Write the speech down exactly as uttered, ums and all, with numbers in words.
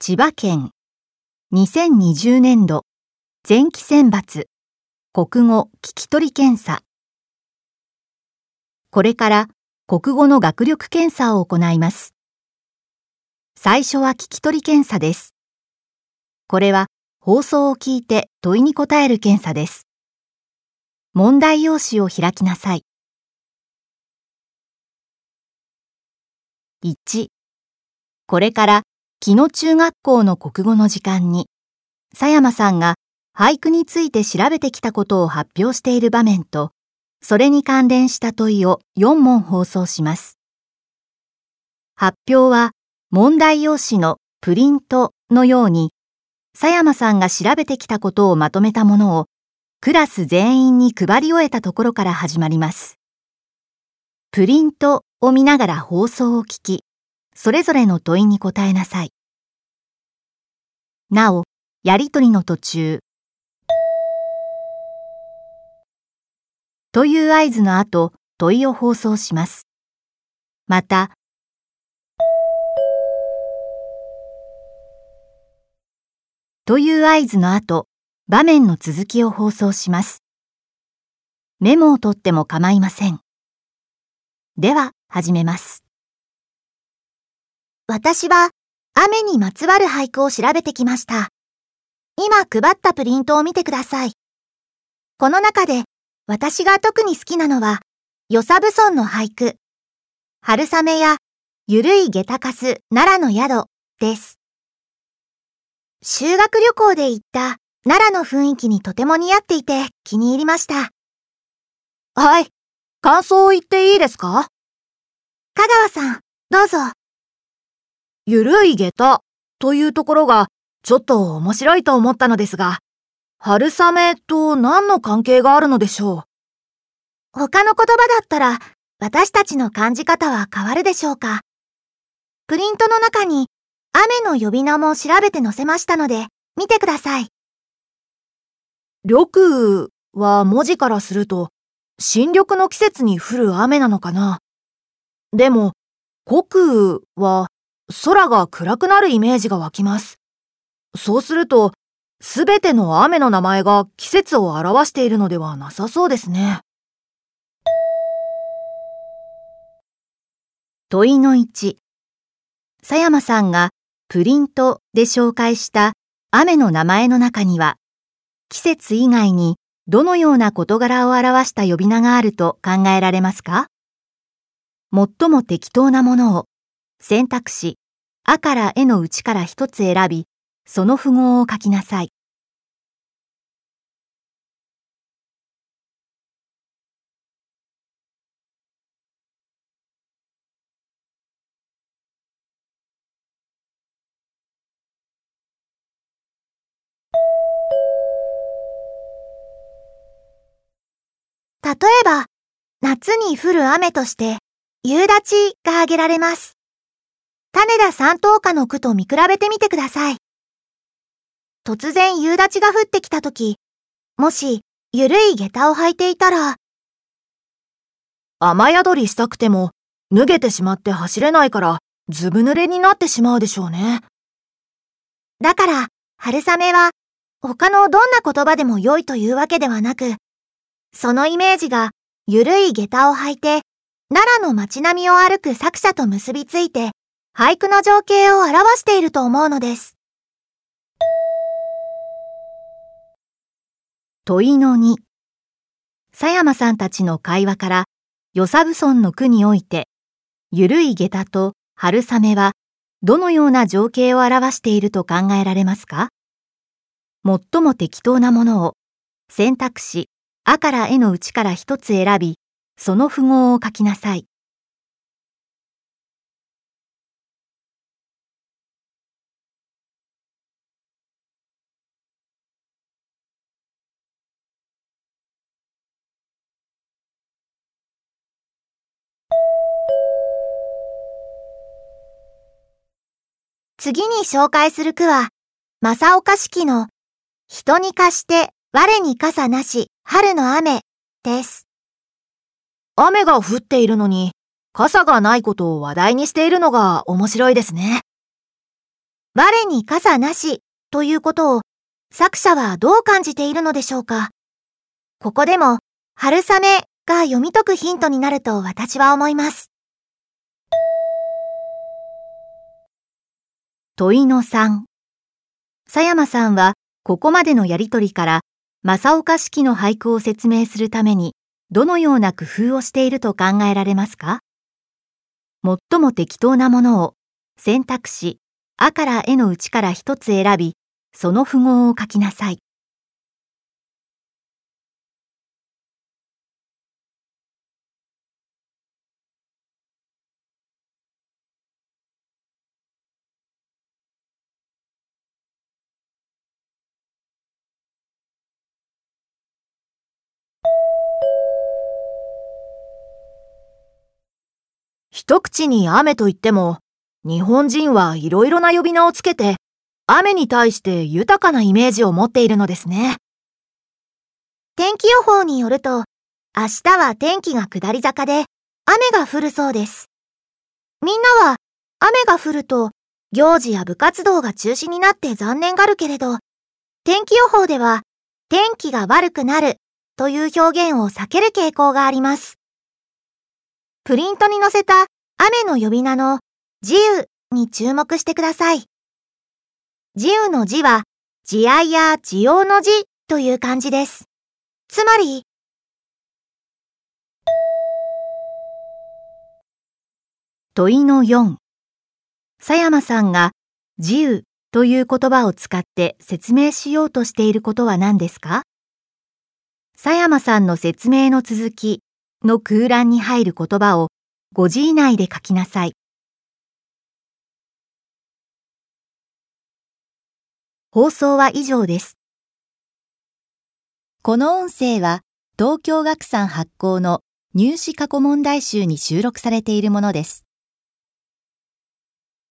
千葉県にせんにじゅうねんど前期選抜国語聞き取り検査。これから国語の学力検査を行います。最初は聞き取り検査です。これは放送を聞いて問いに答える検査です。問題用紙を開きなさい。いち、これから木野中学校の国語の時間に、佐山さんが俳句について調べてきたことを発表している場面と、それに関連した問いをよんもん放送します。発表は問題用紙のプリントのように、佐山さんが調べてきたことをまとめたものをクラス全員に配り終えたところから始まります。プリントを見ながら放送を聞き、それぞれの問いに答えなさい。なお、やりとりの途中、という合図の後、問いを放送します。また、という合図の後、場面の続きを放送します。メモを取っても構いません。では、始めます。 私は雨にまつわる俳句を調べてきました。今配ったプリントを見てください。この中で私が特に好きなのは、与謝蕪村の俳句、春雨やゆるい下駄かす奈良の宿です。修学旅行で行った奈良の雰囲気にとても似合っていて気に入りました。 はい、感想を言っていいですか？ 香川さん、どうぞ。 ゆるい下駄というところがちょっと面白いと思ったのですが、春雨と何の関係があるのでしょう？ 他の言葉だったら私たちの感じ方は変わるでしょうか。プリントの中に雨の呼び名も調べて載せましたので見てください。 緑雨は文字からすると新緑の季節に降る雨なのかな。でも黒雨は空が暗くなるイメージが湧きます。そうすると、すべての雨の名前が季節を表しているのではなさそうですね。 問いのいち、佐山さんがプリントで紹介した雨の名前の中には、季節以外にどのような事柄を表した呼び名があると考えられますか？最も適当なものを選択肢あからえのうちから一つ選び、その符号を書きなさい。 例えば、夏に降る雨として、夕立が挙げられます。種田三等歌の句と見比べてみてください。突然夕立が降ってきたとき、もしゆるい下駄を履いていたら、 雨宿りしたくても脱げてしまって走れないからずぶ濡れになってしまうでしょうね。 だから、春雨は他のどんな言葉でも良いというわけではなく、そのイメージがゆるい下駄を履いて奈良の街並みを歩く作者と結びついて俳句の情景を表していると思うのです。 問いのに、佐山さんたちの会話から与謝蕪村の句において、ゆるい下駄と春雨はどのような情景を表していると考えられますか？最も適当なものを選択肢あからえのうちから一つ選び、その符号を書きなさい。 次に紹介する句は、正岡子規の人に貸して我に傘なし春の雨です。 雨が降っているのに傘がないことを話題にしているのが面白いですね。 我に傘なしということを作者はどう感じているのでしょうか。ここでも春雨が読み解くヒントになると私は思います。 問いのさん。佐山さんはここまでのやりとりから正岡子規の俳句を説明するためにどのような工夫をしていると考えられますか？最も適当なものを選択肢あからえのうちから一つ選び、その符号を書きなさい。 一口に雨といっても、日本人はいろいろな呼び名をつけて、雨に対して豊かなイメージを持っているのですね。 天気予報によると、明日は天気が下り坂で雨が降るそうです。みんなは雨が降ると行事や部活動が中止になって残念がるけれど、天気予報では天気が悪くなるという表現を避ける傾向があります。プリントに載せた雨の呼び名の自由に注目してください。自由の字は慈愛や滋養の字という漢字です。つまり、 問いのよん。佐山さんが自由という言葉を使って説明しようとしていることは何ですか？佐山さんの説明の続きの空欄に入る言葉をごじ以内で書きなさい。放送は以上です。この音声は東京学産発行の入試過去問題集に収録されているものです。